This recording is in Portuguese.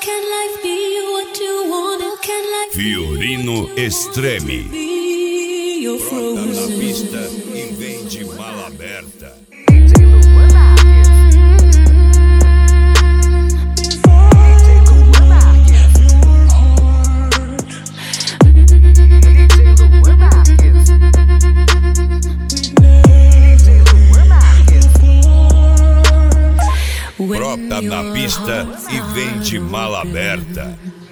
Fiorino Extreme. Brota na pista e vem de mala aberta. Brota na pista e vem de mala aberta.